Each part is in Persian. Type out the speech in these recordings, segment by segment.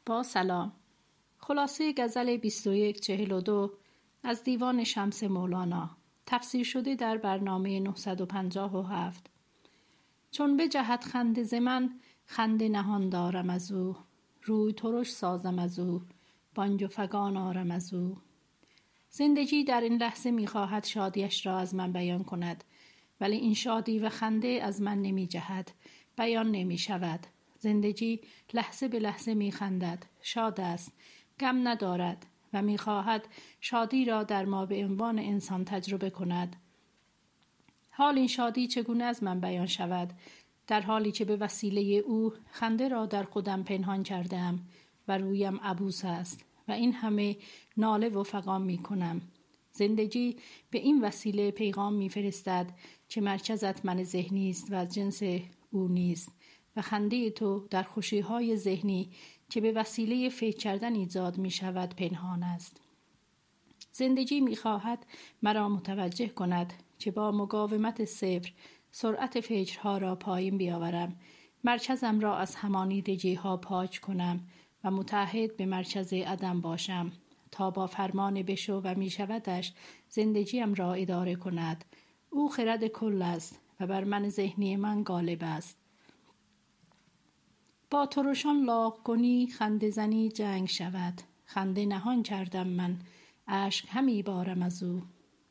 با سلام. خلاصه غزل 2142 از دیوان شمس مولانا، تفسیر شده در برنامه 957. چون بجهد خنده ز من، خنده نهان دارم از او. روی ترش سازم از او، بانگ و فغان آرم از او. زندگی در این لحظه می‌خواهد شادیش را از من بیان کند، ولی این شادی و خنده از من نمی جهد، بیان نمی شود. زندگی لحظه به لحظه می خندد، شاد است، غم ندارد و می خواهد شادی را در ما به عنوان انسان تجربه کند. حال این شادی چگونه از من بیان شود، در حالی که به وسیله او خنده را در خودم پنهان کردم و رویم عبوس است و این همه ناله و فغان می کنم. زندگی به این وسیله پیغام می فرستد که مرکزت من ذهنی است و از جنس او نیست و خنده تو در خوشی‌های ذهنی که به وسیله فکر کردن ایجاد می شود پنهان است. زندگی می خواهد مرا متوجه کند که با مقاومت صفر سرعت فکرها را پایین بیاورم، مرکزم را از همانیدگی‌ها پاک کنم و متحد به مرکز عدم باشم تا با فرمان بشو و می شودش زندگیم را اداره کند. او خرد کل است و بر من ذهنی من غالب است. با ترشان لاغ کنی، خنده زنی جنگ شود. خنده نهان کردم من، اشک همی بارم از او.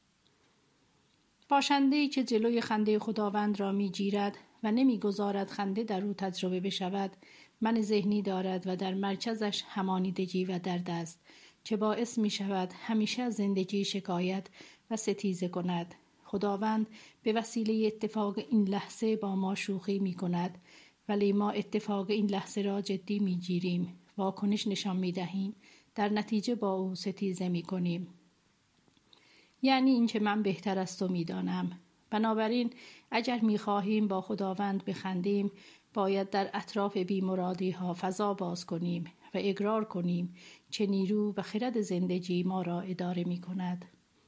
باشنده‌ای که جلوی خنده خداوند را می گیرد و نمی گذارد خنده در او تجربه بشود، من ذهنی دارد و در مرکزش همانیدگی و درد است که باعث می شود همیشه از زندگی شکایت و ستیزه کند. خداوند به وسیله اتفاق این لحظه با ما شوخی می کند، ولی ما اتفاق این لحظه را جدی می گیریم، واکنش نشان می دهیم، در نتیجه با او ستیزه می کنیم. یعنی این که من بهتر از تو می دانم. بنابراین اگر می خواهیم با خداوند بخندیم، باید در اطراف بیمرادی ها فضا باز کنیم و اقرار کنیم که نیرو و خرد زندگی ما را اداره می کند.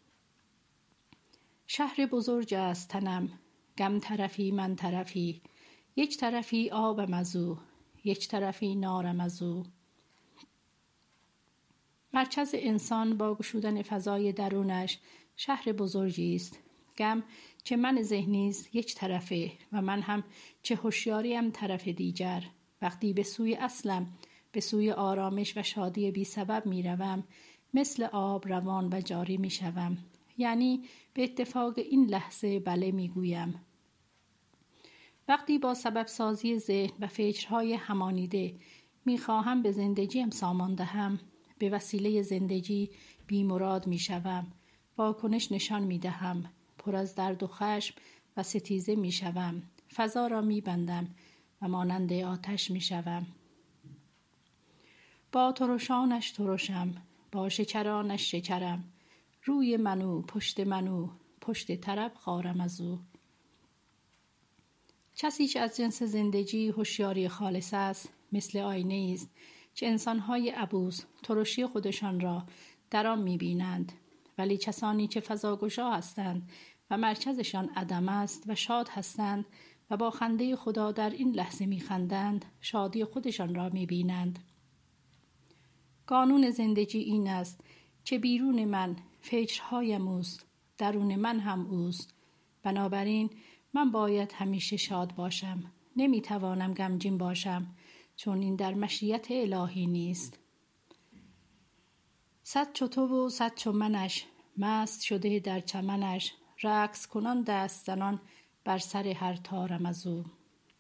شهر بزرگ است تنم، غم طرفی من طرفی، یک طرفی آبم از او، یک طرفی نارم از او. مرکز انسان با گشودن فضای درونش شهر بزرگی است. غم که من ذهنی است یک طرفه و من هم چه هوشیاریم طرف دیگر. وقتی به سوی اصلم، به سوی آرامش و شادی بی سبب می روم، مثل آب روان و جاری می شوم. یعنی به اتفاق این لحظه بله می گویم. وقتی با سبب سازی ذهن و فکرهای همانیده می خواهم به زندگیم سامان دهم، به وسیله زندگی بیمراد می شوم، واکنش نشان می دهم، پر از درد و خشم و ستیزه می شوم، فضا را می بندم و مانند آتش می شوم. با ترشانش ترشم، با شکرانش شکرم، روی منو، پشت منو، پشت طرب خارم از او. کسی که از جنس زندگی هوشیاری خالص است، مثل آینه است که انسان‌های عبوس ترشی خودشان را در آن می‌بینند، ولی کسانی که فضاگشا هستند و مرکزشان عدم است و شاد هستند و با خنده خدا در این لحظه می‌خندند، شادی خودشان را می‌بینند. قانون زندگی این است که بیرون من فکرهایم اوست، درون من هم اوست. بنابراین من باید همیشه شاد باشم. نمیتوانم غمگین باشم، چون این در مشیت الهی نیست. صد چو تو و صد چو منش، مست شده در چمنش، رقص کنان دست زنان بر سر هر تارم از او.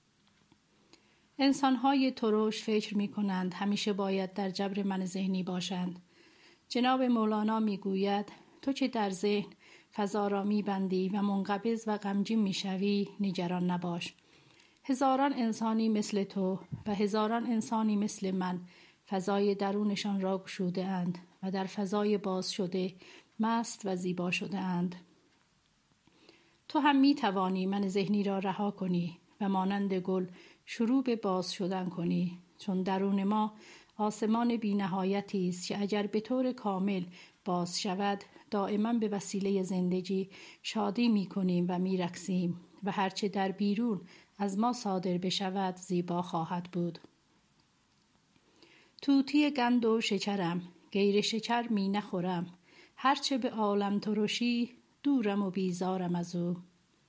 انسان‌های ترش فکر می کنند همیشه باید در جبر من ذهنی باشند. جناب مولانا می گوید تو که در ذهن فضا را می بندی و منقبض و غمگین می شوی، نگران نباش. هزاران انسانی مثل تو و هزاران انسانی مثل من فضای درونشان را گشوده اند و در فضای باز شده مست و زیبا شده اند. تو هم می توانی من ذهنی را رها کنی و مانند گل شروع به باز شدن کنی، چون درون ما آسمان بی نهایتی است که اگر به طور کامل باز شود، دائما به وسیله زندگی شادی می کنیم و می رقصیم و هرچه در بیرون از ما صادر بشود زیبا خواهد بود. طوطی گند و شکرم، غیر شکر می نخورم. هرچه به عالم ترشی، دورم و بیزارم از او.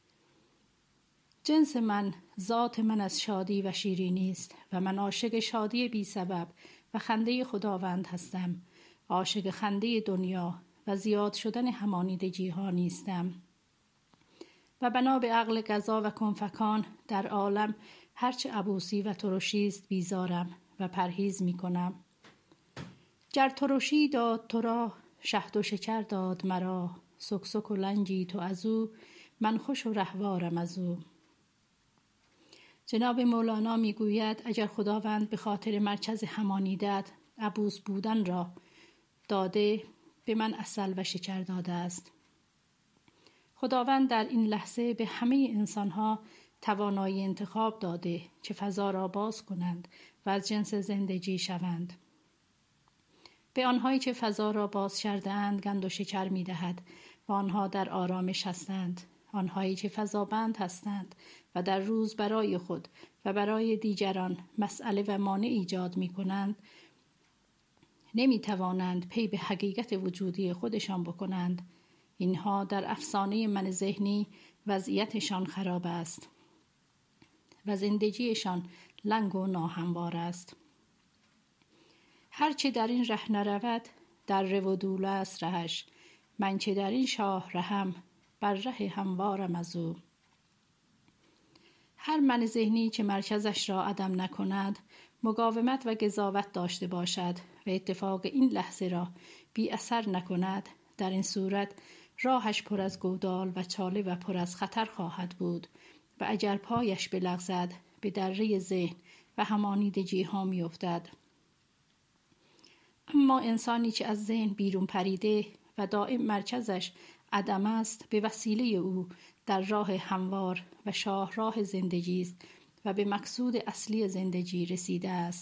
جنس من، ذات من از شادی و شیرینی است و من عاشق شادی بی سبب و خنده خداوند هستم. عاشق خنده دنیا و زیاد شدن همانیدگی ها نیستم. و بنا به عقل قضا و کنفکان در عالم هرچه عبوسی و ترشی است بیزارم و پرهیز می کنم. گر ترشی داد تو را، شهد و شکر داد مرا. سکسک و لنجی تو از او، من خوش و رهوارم از او. جناب مولانا می گوید اگر خداوند به خاطر مرکز همانیدت عبوس بودن را داده، به من عسل و شکر داده است. خداوند در این لحظه به همه انسانها توانایی انتخاب داده که فضا را باز کنند و از جنس زندگی شوند. به آنهایی که فضا را باز کرده‌اند گند و شکر می دهد و آنها در آرامش هستند. آنهایی که فضابند هستند و در روز برای خود و برای دیگران مسئله و مانع ایجاد می کنند، نمی توانند پی به حقیقت وجودی خودشان بکنند. اینها در افسانه من ذهنی وضعیتشان خراب است و زندگیشان لنگ و ناهموار است. هرچه در این ره نرود، در ره و دوله است رهش. من چه در این شاه رهم، بر ره هموارم از او. هر من ذهنی که مرکزش را عدم نکند، مقاومت و قضاوت داشته باشد و اتفاق این لحظه را بی اثر نکند، در این صورت راهش پر از گودال و چاله و پر از خطر خواهد بود و اگر پایش بلغزد به دره ذهن و همانیدگی ها می افتد. اما انسانی که از ذهن بیرون پریده و دائم مرکزش عدم است، به وسیله او در راه هموار و شاهراه زندگی است و به مقصود اصلی زندگی رسیده است.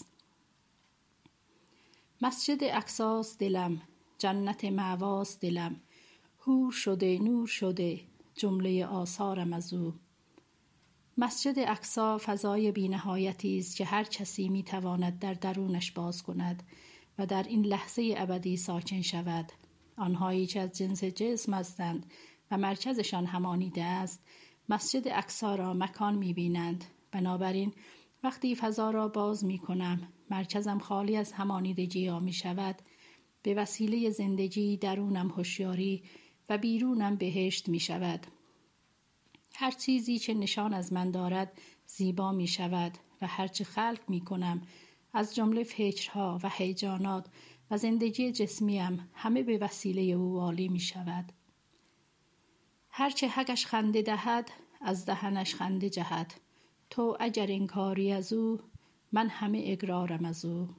مسجد اقصاست دلم، جنت مأواست دلم. حور شده نور شده، جمله آثارم از او. مسجد اقصی فضای بی‌نهایتی است که هر کسی می تواند در درونش باز کند و در این لحظه ابدی ساکن شود. آنهایی که از جنس جسم هستند و مرکزشان همانیده است، مسجد اقصی را مکان می بینند. بنابراین وقتی فضا را باز می کنم، مرکزم خالی از همانیدگی ها می شود. به وسیله زندگی درونم هوشیاری و بیرونم بهشت می شود. هر چیزی که نشان از من دارد زیبا می شود و هرچه خلق می کنم از جمله فکرها و هیجانات و زندگی جسمیم همه به وسیله او عالی می شود. هرچه حقش خنده دهد از دهنش خنده جهد. تو اگر انکاری از او، من همه اقرارم از او.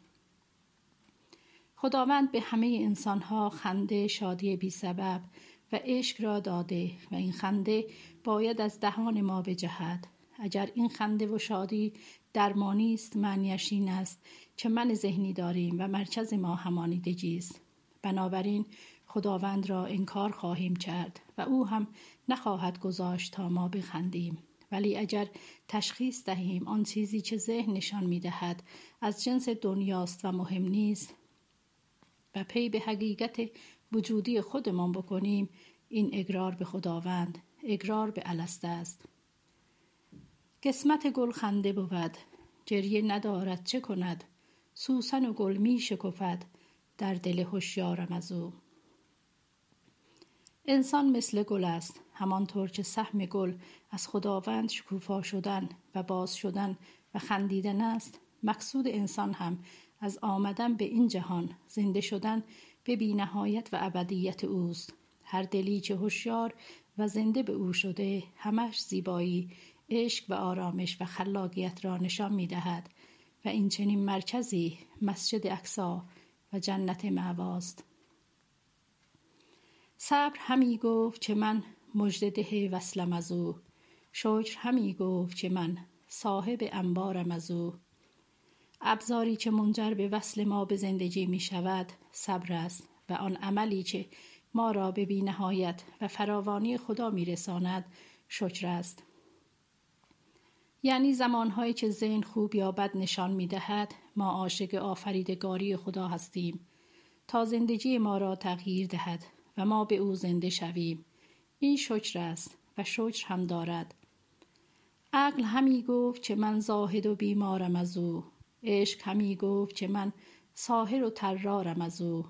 خداوند به همه انسانها خنده، شادی بی سبب و عشق را داده و این خنده باید از دهان ما بجهد. اگر این خنده و شادی درمانی است، معنیش این است که من ذهنی داریم و مرکز ما همانیدگی است. بنابراین خداوند را انکار خواهیم کرد و او هم نخواهد گذاشت تا ما بخندیم. ولی اگر تشخیص دهیم آن چیزی که ذهن نشان می‌دهد از جنس دنیاست و مهم نیست و پی به حقیقت وجودی خودمان بکنیم، این اقرار به خداوند، اقرار به السته است. قسمت گل خنده بود، گریه ندارد چه کند. سوسن و گل می شکفد، در دل هوشیارم از او. انسان مثل گل است، همانطور که سهم گل از خداوند شکوفا شدن و باز شدن و خندیدن است. مقصود انسان هم از آمدن به این جهان زنده شدن به بی‌نهایت و ابدیت اوست. هر دلی که هوشیار و زنده به او شده، همش زیبایی، عشق و آرامش و خلاقیت را نشان می دهد و این چنین مرکزی مسجد اقصی و جنت مأواست. صبر همی گفت که من مژده ده وصلم از او. شکر همی گفت که من صاحب انبارم از او. ابزاری که منجر به وصل ما به زندگی می شود صبر است و آن عملی که ما را به بی‌نهایت و فراوانی خدا می رساند شکر است. یعنی زمانهایی که ذهن خوب یا بد نشان می‌دهد ما عاشق آفریدگاری خدا هستیم تا زندگی ما را تغییر دهد و ما به او زنده شویم. این شکر است و شکر هم دارد. عقل همی گفت که من زاهد و بیمارم از او. عشق همی گفت که من ساحر و طرارم از او.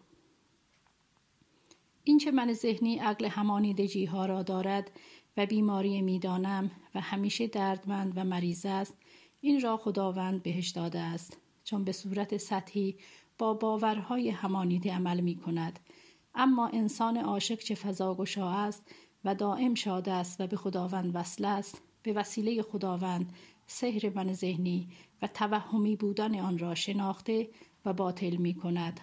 این که من ذهنی عقل همانیدگی ها را دارد و بیماری میدانم و همیشه دردمند و مریض است، این را خداوند بهش داده است، چون به صورت سطحی با باورهای همانیده عمل می کند. اما انسان عاشق چه فضاگشا است و دائم شاد است و به خداوند وصل است، به وسیله خداوند سحر من ذهنی و توهمی بودن آن را شناخته و باطل می کند.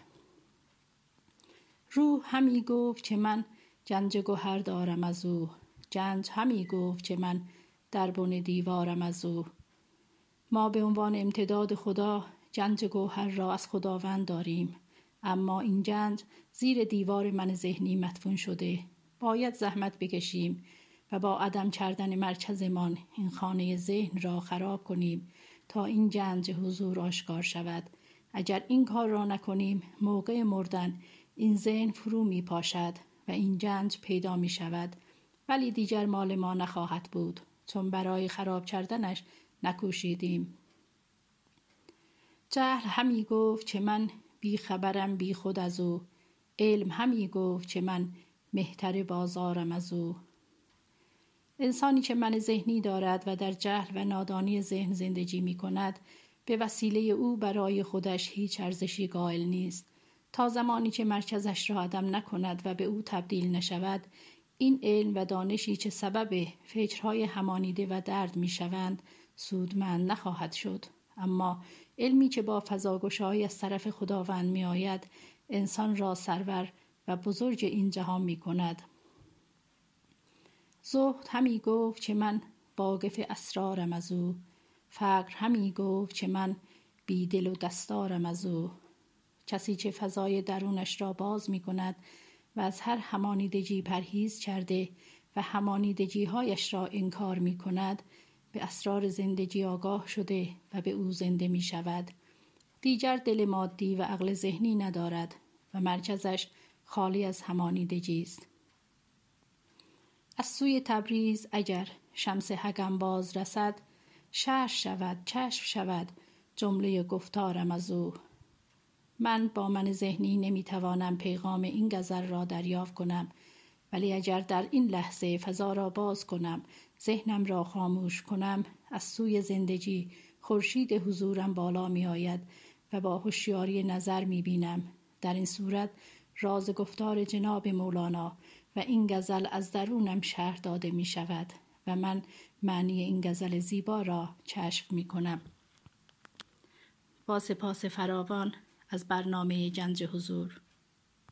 روح همی گفت که من جنج گوهر دارم از او. جنج همی گفت که من در بن دیوارم از او. ما به عنوان امتداد خدا جنج گوهر را از خداوند داریم، اما این جنج زیر دیوار من ذهنی مدفون شده. باید زحمت بکشیم و با عدم کردن مرکزمان این خانه ذهن را خراب کنیم تا این جنج حضور آشکار شود. اگر این کار را نکنیم موقع مردن این ذهن فرو می پاشد و این جنج پیدا می شود، ولی دیگر مال ما نخواهد بود، چون برای خراب کردنش نکوشیدیم. جهل همی گفت که من بی خبرم بی خود از او. علم همی گفت که من مهتر بازارم از او. انسانی که من ذهنی دارد و در جهل و نادانی ذهن زندگی می کند، به وسیله او برای خودش هیچ ارزشی قائل نیست. تا زمانی که مرکزش را عدم نکند و به او تبدیل نشود، این علم و دانشی که سبب فکرهای همانیده و درد می شوند سودمند نخواهد شد. اما علمی که با فضاگشایی از طرف خداوند می آید انسان را سرور و بزرگ این جهان می کند. زهد همی گفت که من واقف اسرارم از او. فقر همی گفت که من بی دل و دستارم از او. کسی که فضای درونش را باز می کند و از هر همانیدگی پرهیز کرده و همانیدگی هایش را انکار می کند، به اسرار زندگی آگاه شده و به او زنده می شود. دیگر دل مادی و عقل ذهنی ندارد و مرکزش خالی از همانیدگی است. از سوی تبریز اگر شمس حقم باز رسد، شرح شود کشف شود جمله گفتارم از او. من با من ذهنی نمیتوانم پیغام این غزل را دریافت کنم، ولی اگر در این لحظه فضا را باز کنم، ذهنم را خاموش کنم، از سوی زندگی خورشید حضورم بالا می آید و با هوشیاری نظر می بینم. در این صورت راز گفتار جناب مولانا و این غزل از درونم شرح داده می شود و من معنی این غزل زیبا را کشف می کنم. با سپاس فراوان از برنامه گنج حضور.